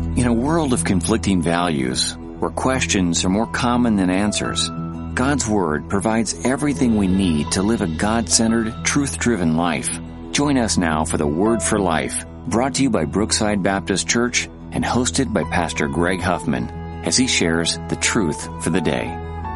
In a world of conflicting values, where questions are more common than answers, God's Word provides everything we need to live a God-centered, truth-driven life. Join us now for the Word for Life, brought to you by Brookside Baptist Church and hosted by Pastor Greg Huffman, as he shares the truth for the day.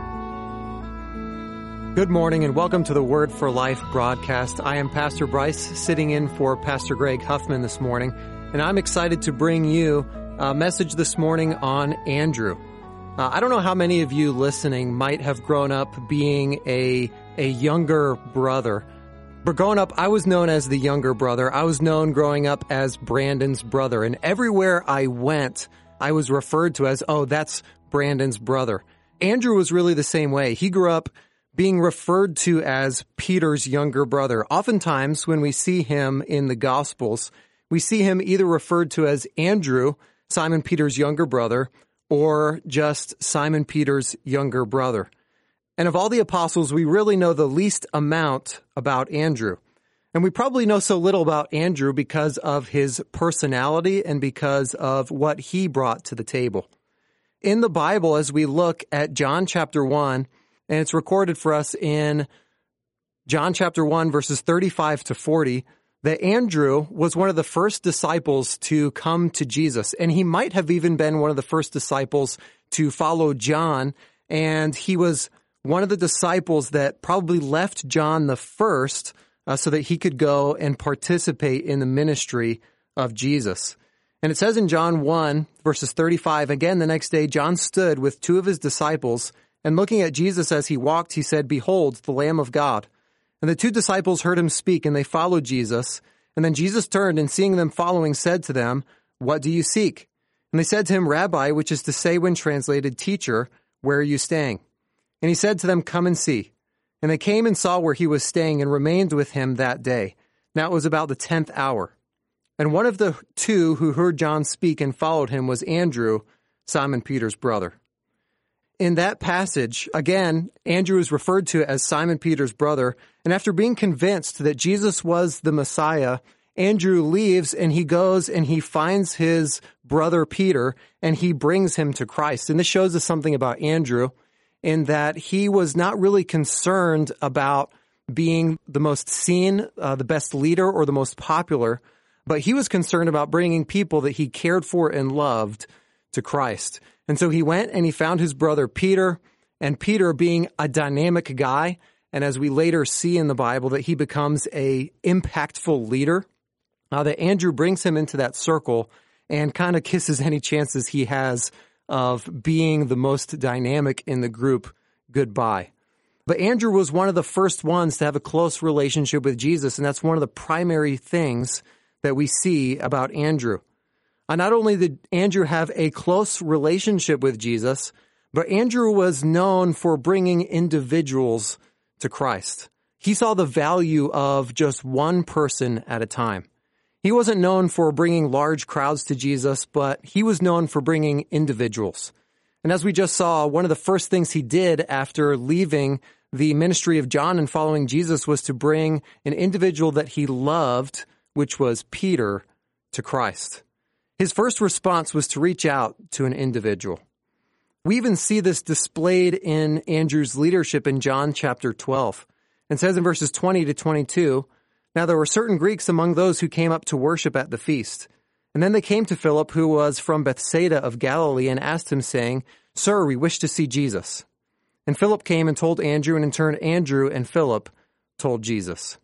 Good morning and welcome to the Word for Life broadcast. I am Pastor Bryce, sitting in for Pastor Greg Huffman this morning, and I'm excited to bring you a message this morning on Andrew. I don't know how many of you listening might have grown up being a younger brother. But growing up, I was known as the younger brother. I was known growing up as Brandon's brother. And everywhere I went, I was referred to as, oh, that's Brandon's brother. Andrew was really the same way. He grew up being referred to as Peter's younger brother. Oftentimes, when we see him in the Gospels, we see him either referred to as Andrew, Simon Peter's younger brother, or just Simon Peter's younger brother. And of all the apostles, we really know the least amount about Andrew. And we probably know so little about Andrew because of his personality and because of what he brought to the table. In the Bible, as we look at John chapter 1, and it's recorded for us in John chapter 1, verses 35 to 40, that Andrew was one of the first disciples to come to Jesus. And he might have even been one of the first disciples to follow John. And he was one of the disciples that probably left John the first so that he could go and participate in the ministry of Jesus. And it says in John 1, verses 35, again, the next day, John stood with two of his disciples, and looking at Jesus as he walked, he said, "Behold, the Lamb of God." And the two disciples heard him speak, and they followed Jesus. And then Jesus turned, and seeing them following, said to them, "What do you seek?" And they said to him, "Rabbi," which is to say when translated, "Teacher, where are you staying?" And he said to them, "Come and see." And they came and saw where he was staying and remained with him that day. Now it was about the 10th hour. And one of the two who heard John speak and followed him was Andrew, Simon Peter's brother. In that passage, again, Andrew is referred to as Simon Peter's brother, and after being convinced that Jesus was the Messiah, Andrew leaves and he goes and he finds his brother Peter and he brings him to Christ. And this shows us something about Andrew in that he was not really concerned about being the most seen, the best leader, or the most popular, but he was concerned about bringing people that he cared for and loved to Christ. And so he went and he found his brother Peter, and Peter being a dynamic guy, and as we later see in the Bible, that he becomes a impactful leader, that Andrew brings him into that circle and kind of kisses any chances he has of being the most dynamic in the group goodbye. But Andrew was one of the first ones to have a close relationship with Jesus, and that's one of the primary things that we see about Andrew. Not only did Andrew have a close relationship with Jesus, but Andrew was known for bringing individuals to Christ. He saw the value of just one person at a time. He wasn't known for bringing large crowds to Jesus, but he was known for bringing individuals. And as we just saw, one of the first things he did after leaving the ministry of John and following Jesus was to bring an individual that he loved, which was Peter, to Christ. His first response was to reach out to an individual. We even see this displayed in Andrew's leadership in John chapter 12. It says in verses 20 to 22, "Now there were certain Greeks among those who came up to worship at the feast. And then they came to Philip, who was from Bethsaida of Galilee, and asked him, saying, 'Sir, we wish to see Jesus.' And Philip came and told Andrew, and in turn Andrew and Philip told Jesus."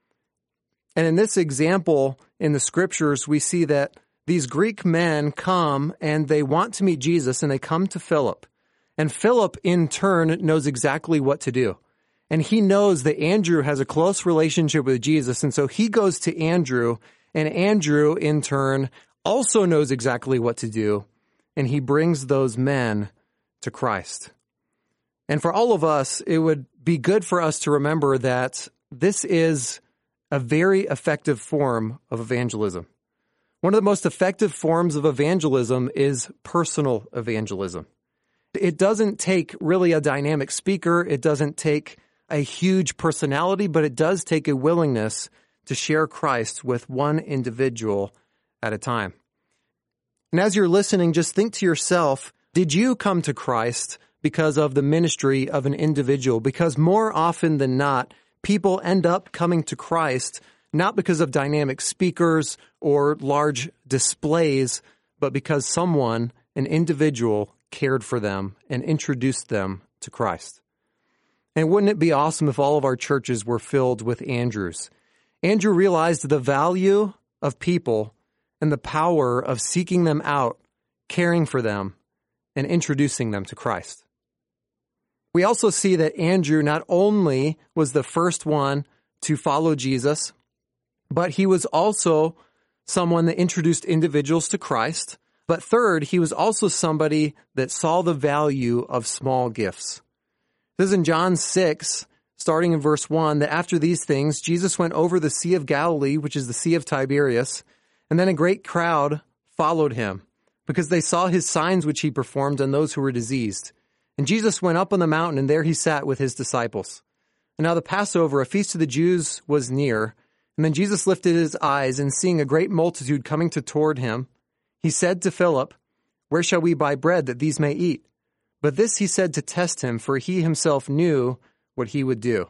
And in this example in the scriptures, we see that these Greek men come and they want to meet Jesus, and they come to Philip. And Philip, in turn, knows exactly what to do. And he knows that Andrew has a close relationship with Jesus, and so he goes to Andrew, and Andrew, in turn, also knows exactly what to do, and he brings those men to Christ. And for all of us, it would be good for us to remember that this is a very effective form of evangelism. One of the most effective forms of evangelism is personal evangelism. It doesn't take really a dynamic speaker. It doesn't take a huge personality, but it does take a willingness to share Christ with one individual at a time. And as you're listening, just think to yourself, did you come to Christ because of the ministry of an individual? Because more often than not, people end up coming to Christ not because of dynamic speakers or large displays, but because someone, an individual, cared for them and introduced them to Christ. And wouldn't it be awesome if all of our churches were filled with Andrews? Andrew realized the value of people and the power of seeking them out, caring for them, and introducing them to Christ. We also see that Andrew not only was the first one to follow Jesus, but he was also someone that introduced individuals to Christ. But third, he was also somebody that saw the value of small gifts. This is in John 6, starting in verse 1, that after these things, Jesus went over the Sea of Galilee, which is the Sea of Tiberias, and then a great crowd followed him, because they saw his signs which he performed on those who were diseased. And Jesus went up on the mountain, and there he sat with his disciples. And now the Passover, a feast of the Jews, was near. And then Jesus lifted his eyes, and seeing a great multitude coming toward him, he said to Philip, "Where shall we buy bread that these may eat?" But this he said to test him, for he himself knew what he would do.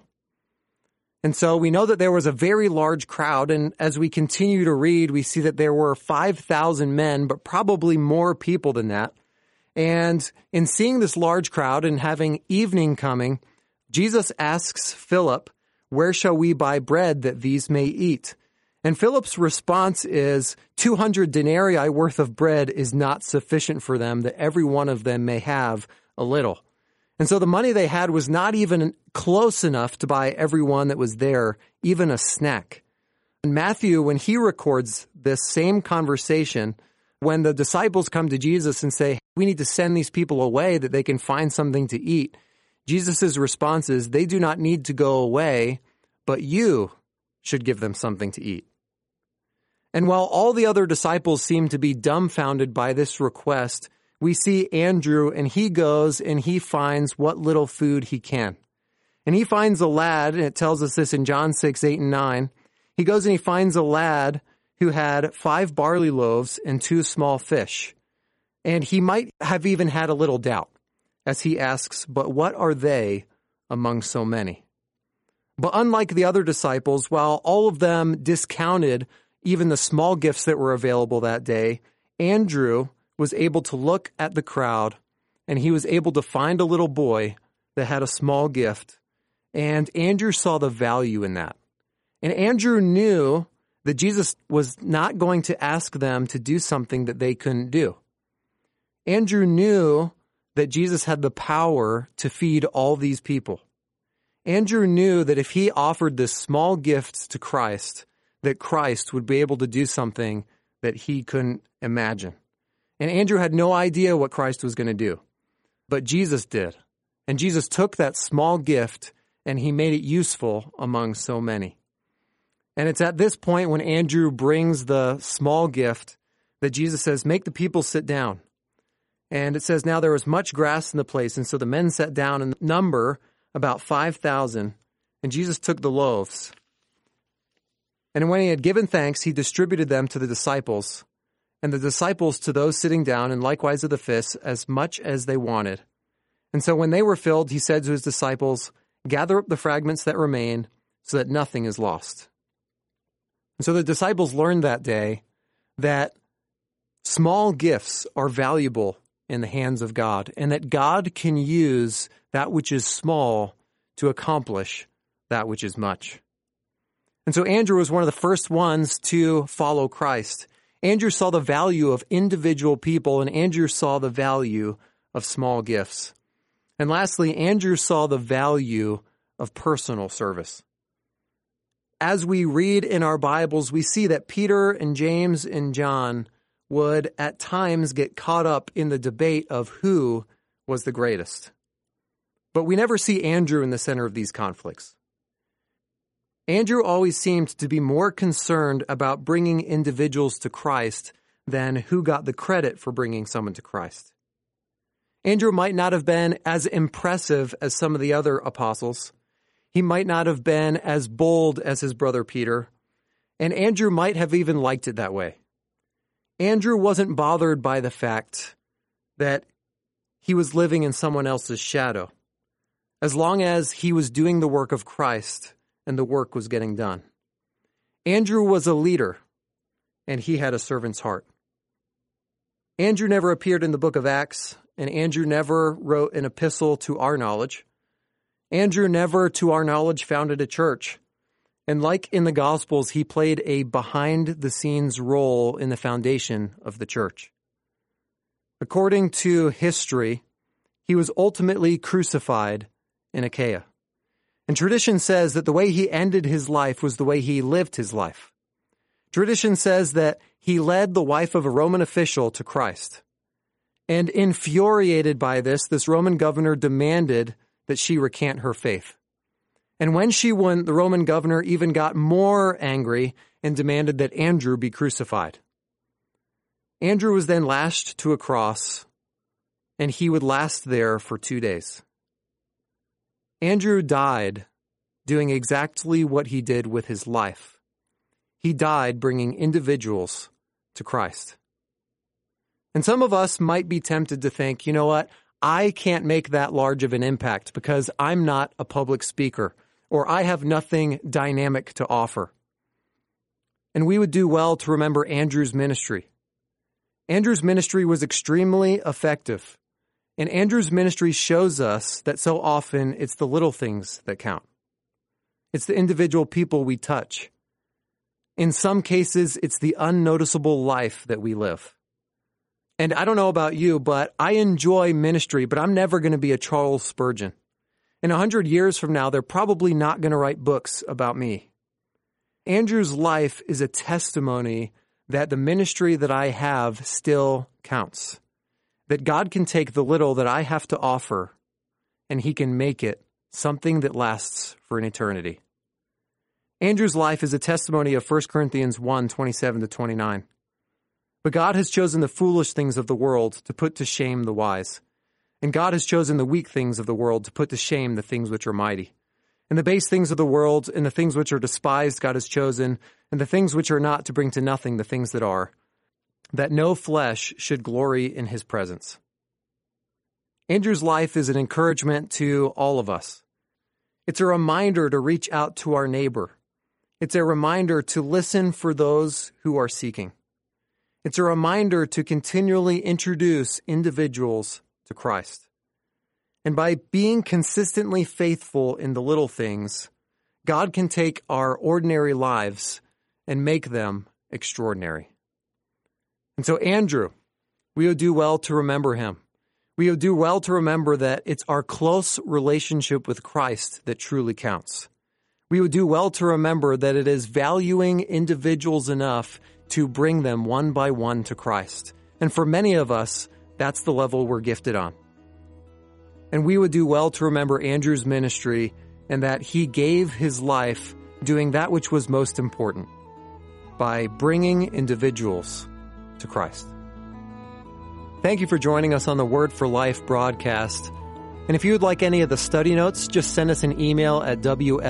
And so we know that there was a very large crowd, and as we continue to read, we see that there were 5,000 men, but probably more people than that. And in seeing this large crowd and having evening coming, Jesus asks Philip, "Where shall we buy bread that these may eat?" And Philip's response is, 200 denarii worth of bread is not sufficient for them, that every one of them may have a little. And so the money they had was not even close enough to buy everyone that was there, even a snack. And Matthew, when he records this same conversation, when the disciples come to Jesus and say, "We need to send these people away that they can find something to eat," Jesus' response is, "They do not need to go away, but you should give them something to eat." And while all the other disciples seem to be dumbfounded by this request, we see Andrew, and he goes and he finds what little food he can. And he finds a lad, and it tells us this in John 6, 8, and 9. He goes and he finds a lad who had 5 barley loaves and 2 small fish. And he might have even had a little doubt as he asks, "But what are they among so many?" But unlike the other disciples, while all of them discounted even the small gifts that were available that day, Andrew was able to look at the crowd, and he was able to find a little boy that had a small gift, and Andrew saw the value in that. And Andrew knew that Jesus was not going to ask them to do something that they couldn't do. Andrew knew that Jesus had the power to feed all these people. Andrew knew that if he offered this small gift to Christ, that Christ would be able to do something that he couldn't imagine. And Andrew had no idea what Christ was going to do, but Jesus did. And Jesus took that small gift and he made it useful among so many. And it's at this point when Andrew brings the small gift that Jesus says, "Make the people sit down." And it says, "Now there was much grass in the place, and so the men sat down in number about 5,000, and Jesus took the loaves. And when he had given thanks, he distributed them to the disciples, and the disciples to those sitting down, and likewise of the fish, as much as they wanted. And so when they were filled, he said to his disciples, 'Gather up the fragments that remain, so that nothing is lost.'" And so the disciples learned that day that small gifts are valuable in the hands of God, and that God can use that which is small to accomplish that which is much. And so Andrew was one of the first ones to follow Christ. Andrew saw the value of individual people, and Andrew saw the value of small gifts. And lastly, Andrew saw the value of personal service. As we read in our Bibles, we see that Peter and James and John would at times get caught up in the debate of who was the greatest. But we never see Andrew in the center of these conflicts. Andrew always seemed to be more concerned about bringing individuals to Christ than who got the credit for bringing someone to Christ. Andrew might not have been as impressive as some of the other apostles. He might not have been as bold as his brother Peter. And Andrew might have even liked it that way. Andrew wasn't bothered by the fact that he was living in someone else's shadow, as long as he was doing the work of Christ and the work was getting done. Andrew was a leader, and he had a servant's heart. Andrew never appeared in the book of Acts, and Andrew never wrote an epistle to our knowledge. Andrew never, to our knowledge, founded a church. And like in the Gospels, he played a behind-the-scenes role in the foundation of the church. According to history, he was ultimately crucified in Achaia. And tradition says that the way he ended his life was the way he lived his life. Tradition says that he led the wife of a Roman official to Christ. And infuriated by this Roman governor demanded that she recant her faith. And when she wouldn't, the Roman governor even got more angry and demanded that Andrew be crucified. Andrew was then lashed to a cross, and he would last there for 2 days. Andrew died doing exactly what he did with his life. He died bringing individuals to Christ. And some of us might be tempted to think, you know what, I can't make that large of an impact because I'm not a public speaker, or I have nothing dynamic to offer. And we would do well to remember Andrew's ministry. Andrew's ministry was extremely effective. And Andrew's ministry shows us that so often it's the little things that count. It's the individual people we touch. In some cases, it's the unnoticeable life that we live. And I don't know about you, but I enjoy ministry, but I'm never going to be a Charles Spurgeon. In 100 years from now, they're probably not going to write books about me. Andrew's life is a testimony that the ministry that I have still counts. That God can take the little that I have to offer, and he can make it something that lasts for an eternity. Andrew's life is a testimony of 1 Corinthians 1:27-29. But God has chosen the foolish things of the world to put to shame the wise. And God has chosen the weak things of the world to put to shame the things which are mighty. And the base things of the world and the things which are despised God has chosen, and the things which are not to bring to nothing the things that are, that no flesh should glory in his presence. Andrew's life is an encouragement to all of us. It's a reminder to reach out to our neighbor. It's a reminder to listen for those who are seeking. It's a reminder to continually introduce individuals to Christ. And by being consistently faithful in the little things, God can take our ordinary lives and make them extraordinary. And so Andrew, we would do well to remember him. We would do well to remember that it's our close relationship with Christ that truly counts. We would do well to remember that it is valuing individuals enough to bring them one by one to Christ. And for many of us, that's the level we're gifted on. And we would do well to remember Andrew's ministry and that he gave his life doing that which was most important, by bringing individuals to Christ. Thank you for joining us on the Word for Life broadcast. And if you would like any of the study notes, just send us an email at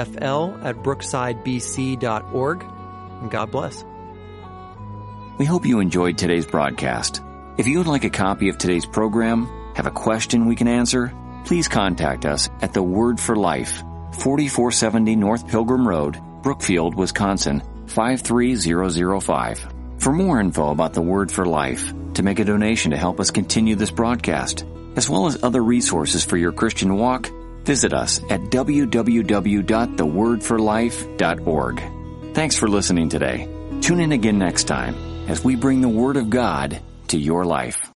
wfl@brooksidebc.org. And God bless. We hope you enjoyed today's broadcast. If you would like a copy of today's program, have a question we can answer, please contact us at The Word for Life, 4470 North Pilgrim Road, Brookfield, Wisconsin, 53005. For more info about The Word for Life, to make a donation to help us continue this broadcast, as well as other resources for your Christian walk, visit us at www.thewordforlife.org. Thanks for listening today. Tune in again next time as we bring the Word of God to your life.